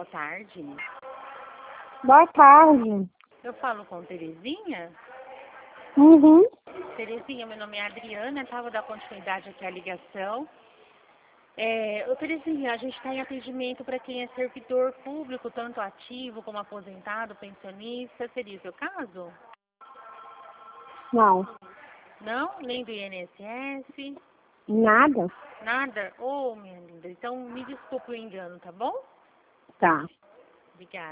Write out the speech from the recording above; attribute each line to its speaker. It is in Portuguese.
Speaker 1: boa tarde.
Speaker 2: Boa tarde.
Speaker 1: Eu falo com Terezinha.
Speaker 2: Uhum.
Speaker 1: Terezinha, meu nome é Adriana, tá? Vou dar continuidade aqui à ligação. Ô Terezinha, a gente está em atendimento para quem é servidor público, tanto ativo como aposentado, pensionista. Seria o seu caso?
Speaker 2: Não.
Speaker 1: Não? Nem do INSS?
Speaker 2: Nada?
Speaker 1: Nada? Ô, minha linda. Então, me desculpe o engano, tá bom?
Speaker 2: Tá.
Speaker 1: Obrigada.